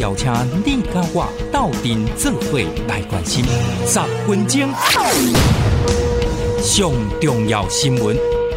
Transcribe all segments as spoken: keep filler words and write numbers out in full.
邀请你甲我斗阵做伙来关心十分钟上重要新闻。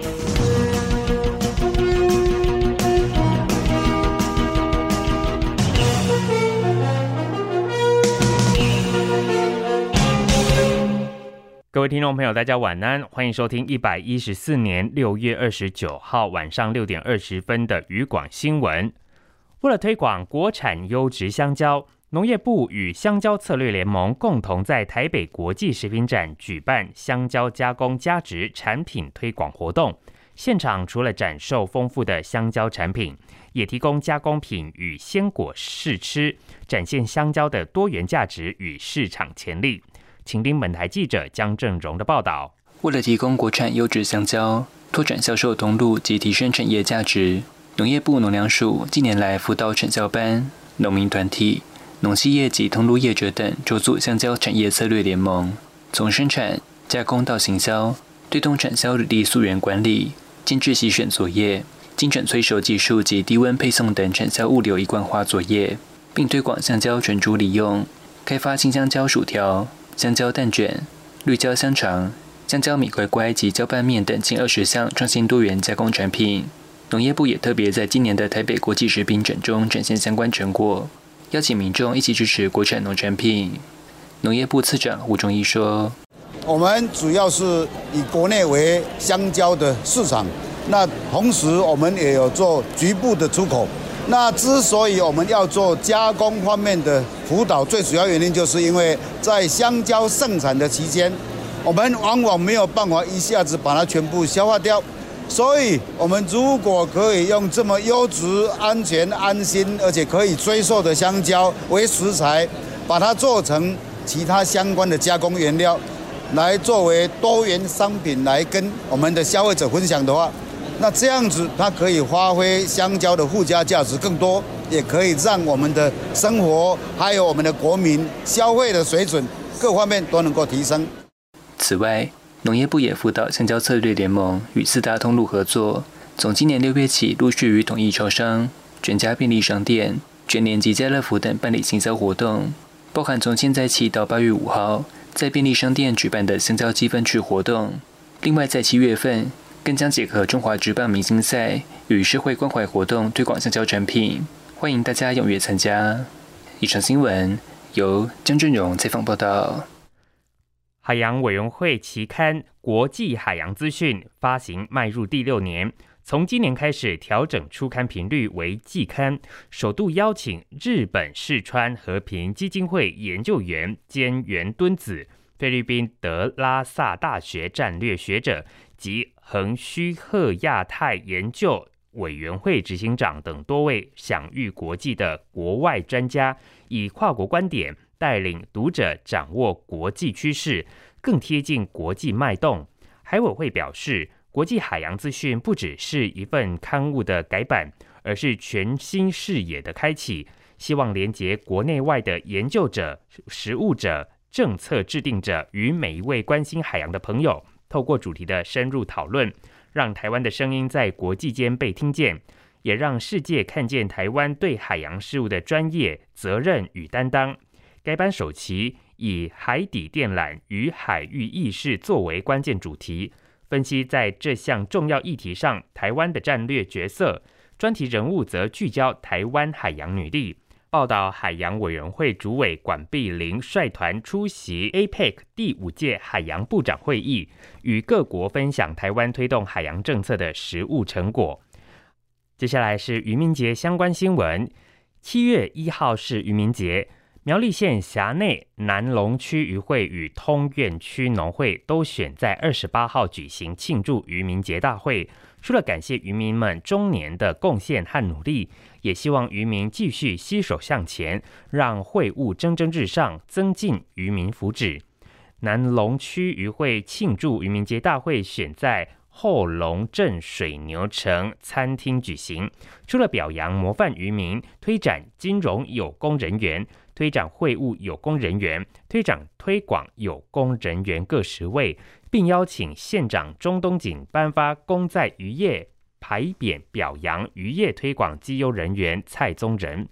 各位听众朋友大家晚安，欢迎收听一百一十四年六月二十九号晚上六点二十分的渔广新闻。为了推广国产优质香蕉，农业部与香蕉策略联盟共同在台北国际食品展举办香蕉加工加值产品推广活动。现场除了展售丰富的香蕉产品，也提供加工品与鲜果试吃，展现香蕉的多元价值与市场潜力。请听本台记者江正荣的报道。 为了提供国产优质香蕉，拓展销售通路及提升产业价值，农业部农粮署近年来辅导产销班、农民团体、农企业及通路业者等筹组香蕉产业策略联盟，从生产、加工到行销，推动产销履历溯源管理、精致洗选作业、精准催熟技术及低温配送等产销物流一贯化作业，并推广香蕉纯猪利用，开发青香蕉薯条、香蕉蛋卷、绿椒香肠、香蕉米乖乖及蕉拌面等近二十项创新多元加工产品。农业部也特别在今年的台北国际食品展中展现相关成果，邀请民众一起支持国产农产品。农业部次长胡忠义说：“ 我们主要是以国内为香蕉的市场，那同时我们也有做局部的出口。那之所以我们要做加工方面的辅导，最主要原因就是因为在香蕉盛产的期间，我们往往没有办法一下子把它全部消化掉。所以我们如果可以用这么优质、安全、安心，而且可以追溯的香蕉为食材，把它做成其他相关的加工原料，来作为多元商品来跟我们的消费者分享的话，那这样子它可以发挥香蕉的附加价值更多，也可以让我们的生活还有我们的国民消费的水准各方面都能够提升。” 此外，农业部也辅导香蕉策略联盟与四大通路合作，从今年六月起陆续与统一超商、全家便利商店、全联及家乐福等办理行销活动，包含从现在起到八月五号在便利商店举办的香蕉积分区活动。另外在七月份更将结合中华职棒明星赛与社会关怀活动推广香蕉产品，欢迎大家踊跃参加。以上新闻由江正荣采访报道。 海洋委员会期刊《国际海洋资讯》发行迈入第六年，从今年开始调整出刊频率为季刊，首度邀请日本视川和平基金会研究员兼原敦子、菲律宾德拉萨大学战略学者及横须贺亚太研究委员会执行长等多位享誉国际的国外专家，以跨国观点带领读者掌握国际趋势，更贴近国际脉动。海委会表示，国际海洋资讯不只是一份刊物的改版，而是全新视野的开启，希望连结国内外的研究者、实务者、政策制定者与每一位关心海洋的朋友，透过主题的深入讨论，让台湾的声音在国际间被听见，也让世界看见台湾对海洋事务的专业、责任与担当。该版首期以海底电缆与海域意识作为关键主题，分析在这项重要议题上台湾的战略角色，专题人物则聚焦台湾海洋女力。报道海洋委员会主委管碧玲率团出席 A P E C 第五届海洋部长会议，与各国分享台湾推动海洋政策的实务成果。接下来是渔民节相关新闻。七月一号是渔民节，苗栗县辖内南龙区渔会与通苑区农会都选在二十八号举行庆祝渔民节大会，除了感谢渔民们终年的贡献和努力，也希望渔民继续携手向前，让会务蒸蒸日上，增进渔民福祉。南龙区渔会庆祝渔民节大会选在后龙镇水牛城餐厅举行，除了表扬模范渔民，推展金融有功人员，推展会务有功人员，推展推广有功人员各十位，并邀请县长钟东锦颁发功在渔业牌匾，表扬渔业推广绩优人员蔡宗仁。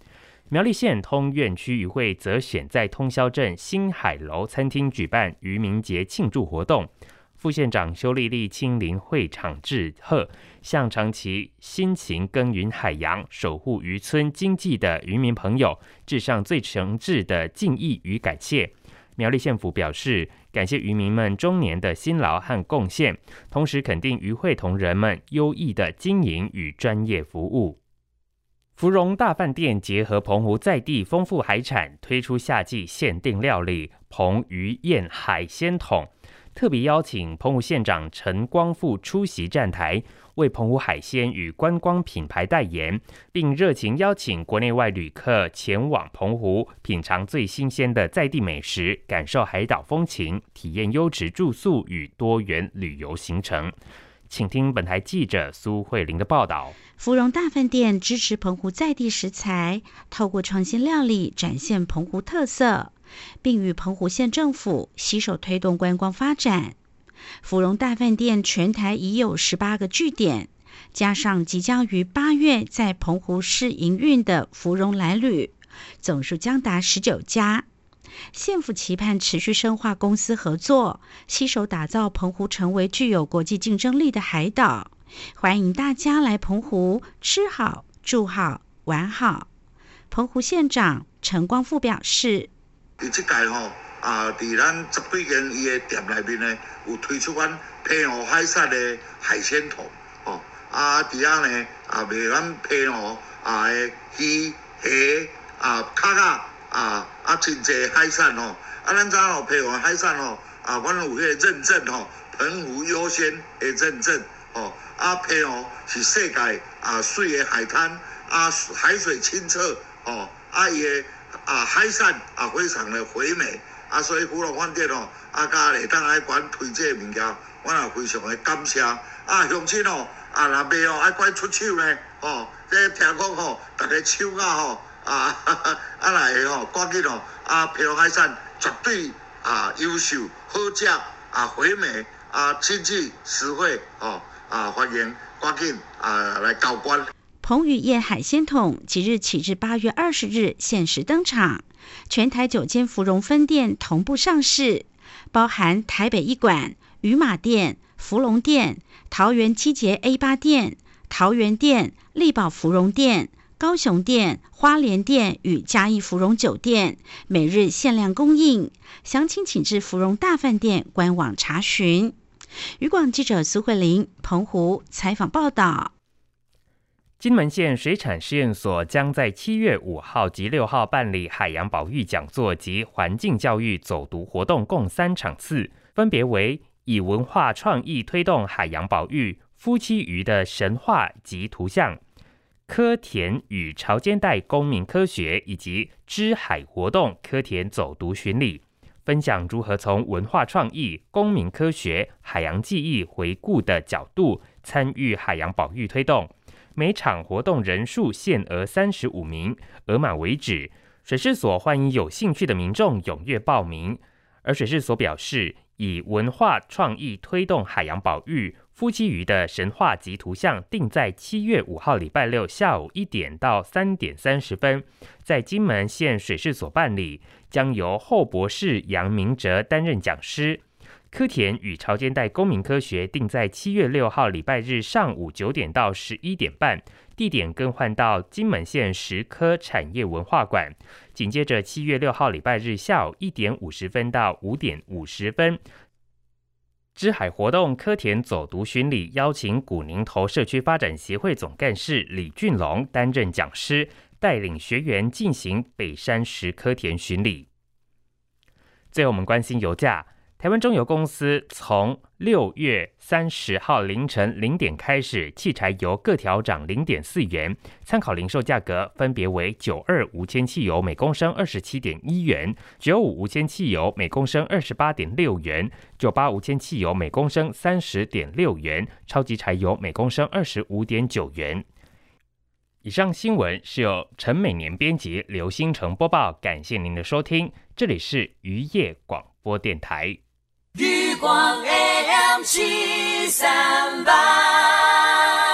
苗栗县通苑区渔会则选在通霄镇新海楼餐厅举办渔民节庆祝活动。副县长邱丽丽亲临会场致贺，向长期辛勤耕耘海洋、守护渔村经济的渔民朋友致上最诚挚的敬意与感谢。苗栗县府表示，感谢渔民们终年的辛劳和贡献，同时肯定渔会同仁们优异的经营与专业服务。芙蓉大饭店结合澎湖在地丰富海产，推出夏季限定料理澎鱼宴海鲜桶，特别邀请澎湖县长陈光复出席站台，为澎湖海鲜与观光品牌代言，并热情邀请国内外旅客前往澎湖品尝最新鲜的在地美食，感受海岛风情，体验优质住宿与多元旅游行程。请听本台记者苏慧玲的报道。 芙蓉大饭店支持澎湖在地食材，透过创新料理展现澎湖特色，并与澎湖县政府携手推动观光发展。芙蓉大饭店全台已有十八个据点，加上即将于八月在澎湖市营运的芙蓉来旅，总数将达十九家。县府期盼持续深化公司合作，携手打造澎湖成为具有国际竞争力的海岛。欢迎大家来澎湖吃好、住好、玩好。澎湖县长陈光复表示， 这届吼啊，伫咱十几间伊的店内面呢，有推出阮澎湖海产的海鲜桶，哦啊，伫遐呢啊卖咱澎湖啊的鱼、虾啊、卡卡啊啊，真济海产吼。啊，咱知吼澎湖海产吼啊，阮有迄个认证吼，澎湖优先的认证吼。啊，澎湖是世界啊水的海滩，啊海水清澈哦，啊伊的啊海产啊非常的肥美，啊所以芙蓉饭店哦，啊甲会当来管推这物件，我也非常的感谢。啊乡亲哦，啊若卖哦爱管出手呢，哦，这听讲吼，大家手啊吼，啊哈哈啊来的吼，赶紧哦，啊澎湖海产绝对啊优秀、好食啊肥美啊经济实惠哦。啊，欢迎赶紧啊来交关。 澎鱼宴海鲜桶即日起至八月二十日限时登场，全台九间芙蓉分店同步上市，包含台北一馆、渔马店、福隆店、桃园基捷 A 八店、桃园店、力宝芙蓉店、高雄店、花莲店与嘉义芙蓉酒店，每日限量供应。详情请至芙蓉大饭店官网查询。渔广记者苏慧玲澎湖采访报道。 金门县水产试验所将在七月五号及六号办理海洋保育讲座及环境教育走读活动，共三场次，分别为以文化创意推动海洋保育、夫妻鱼的神话及图像、科田与潮间带公民科学以及知海活动科田走读巡礼，分享如何从文化创意、公民科学、海洋记忆回顾的角度参与海洋保育推动。每场活动人数限额三十五名，额满为止。水试所欢迎有兴趣的民众踊跃报名。而水试所表示，以文化创意推动海洋保育，夫妻鱼的神话及图像定在七月五号礼拜六下午一点到三点三十分，在金门县水试所办理，将由后博士杨明哲担任讲师。科田与潮间带公民科学定在七月六号礼拜日上午九点到十一点半，地点更换到金门县石科产业文化馆。紧接着七月六号礼拜日下午一点五十分到五点五十分，知海活动科田走读巡礼，邀请古宁头社区发展协会总干事李俊龙担任讲师，带领学员进行北山石科田巡礼。最后我们关心油价。台湾中油公司从六月三十号凌晨零点开始，汽柴油各调涨零点四元，参考零售价格分别为九二无铅汽油每公升二十七点一元，九五无铅汽油每公升二十八点六元，九八无铅汽油每公升三十点六元，超级柴油每公升二十五点九元。以上新闻是由陈美年编辑，刘新成播报，感谢您的收听，这里是渔业广播电台。 渔光 A M 七三八。